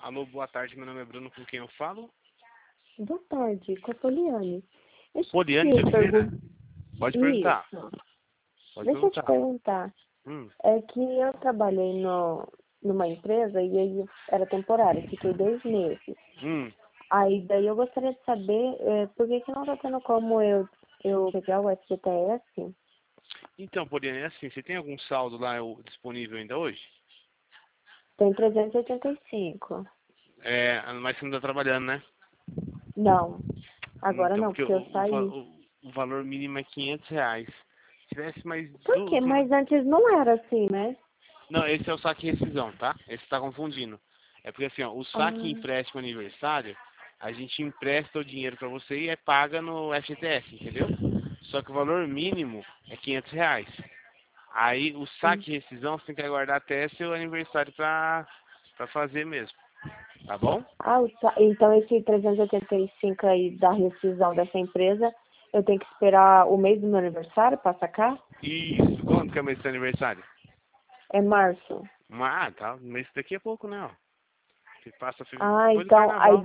Alô, boa tarde, meu nome é Bruno, com quem eu falo? Boa tarde, com a Poliane. Deixa Poliane eu de te Oliveira? perguntar. Pode perguntar, Isso. pode Deixa eu te perguntar. perguntar. Hum, É que eu trabalhei numa empresa e aí era temporário, fiquei 2 meses. hum. Aí daí eu gostaria de saber por que que não tá tendo como eu pegar o FGTS. Então, Poliane, é assim, você tem algum saldo lá disponível ainda hoje? Tem 385. Mas você não está trabalhando, né? Não, agora Então, não, porque porque eu saí. o valor mínimo é R$ 500. Se tivesse mais Por quê? Mas antes não era assim, né? Não, esse é o saque rescisão, tá? Esse tá confundindo. É porque assim, ó, o saque Ah, empréstimo aniversário, a gente empresta o dinheiro pra você e é paga no FGTS, entendeu? Só que o valor mínimo é R$ 500. Aí o hum. saque rescisão você tem que aguardar até seu aniversário pra fazer mesmo, tá bom? Então esse 385 aí da rescisão dessa empresa, eu tenho que esperar o mês do meu aniversário para sacar? Isso, quando que é o mês do seu aniversário? É março. Tá, mês daqui a pouco, né, ó. Você passa Ah, depois do então, carnaval.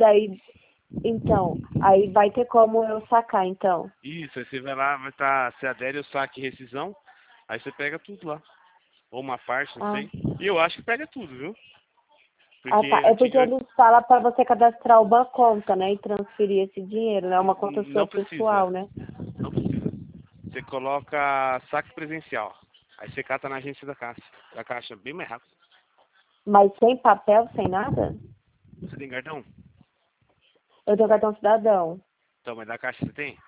aí vai ter como eu sacar, então. Isso, aí você vai lá, você adere ao saque rescisão, aí você pega tudo lá. Ou uma parte, não Ah, sei. E eu acho que pega tudo, viu? tá. Porque É porque eles falam para você cadastrar uma conta, né, e transferir esse dinheiro, né? Uma conta não sua precisa. pessoal, né? Não precisa. Você coloca saque presencial. Aí você cata na agência da Caixa. Da Caixa, bem mais rápido. Mas sem papel, sem nada? Você tem cartão? Eu tenho cartão cidadão. Então, mas da Caixa você tem?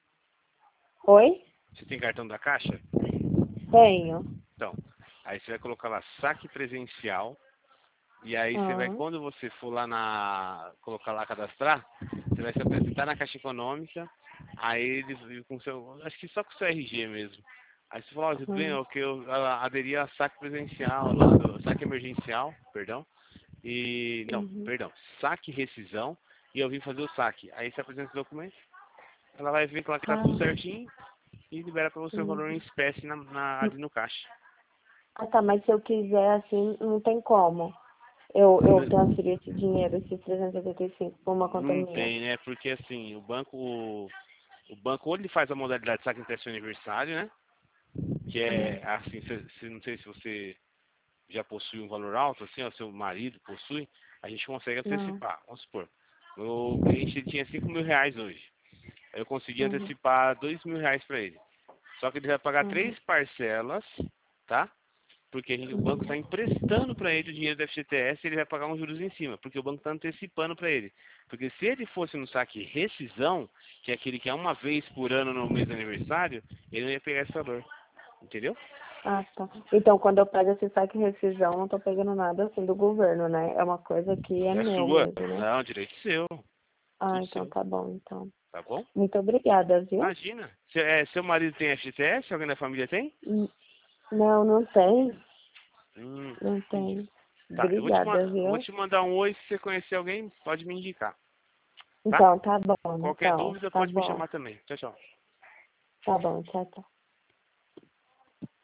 Oi? Você tem cartão da Caixa? Tenho. Então, aí você vai colocar lá saque presencial. E aí você vai, Ah, quando você for lá colocar lá cadastrar, você vai se apresentar na Caixa Econômica, aí eles com seu, acho que só com o seu RG mesmo. Aí você fala, ó, tudo bem, hum, ó, que eu aderi a saque presencial, lá saque emergencial, perdão, não, uhum. perdão, saque rescisão, e eu vim fazer o saque. Aí você apresenta o documento, ela vai ver que lá que tá tudo Ah, certinho e libera pra você o valor em uhum. espécie ali no caixa. Ah, tá, mas se eu quiser, assim, não tem como. Eu transferir esse dinheiro, esses 385, para uma conta Não minha. tem, né? Porque assim, o banco ou ele faz a modalidade de saque até seu aniversário, né? Que é Hum, assim, não sei se você já possui um valor alto, assim, ó, seu marido possui, a gente consegue não. antecipar. Vamos supor, o cliente tinha R$ 5.000 hoje. Aí eu consegui Uhum, antecipar R$ 2.000 para ele. Só que ele vai pagar uhum, 3 parcelas, tá? Porque o banco uhum. está emprestando para ele o dinheiro do FGTS e ele vai pagar uns juros em cima, porque o banco está antecipando para ele. Porque se ele fosse no saque rescisão, que é aquele que é uma vez por ano no mês do aniversário, ele não ia pegar esse valor. Entendeu? Ah, tá. Então, quando eu pego esse saque rescisão, não tô pegando nada, assim, do governo, né? É uma coisa que é É meu sua. mesmo, né? Não, direito seu. Ah, Tudo então seu. tá bom, então. Tá bom? Muito obrigada, viu? Imagina. Seu marido tem FGTS? Alguém da família tem? Hum, Não, não tem. Não Entendi. tem. Tá, Obrigada, eu vou viu? te mandar um oi. Se você conhecer alguém, pode me indicar. Tá? Então, tá bom, Qualquer então. dúvida, Tá pode me bom. chamar também. Tchau, tchau. Tá bom, tchau, tchau.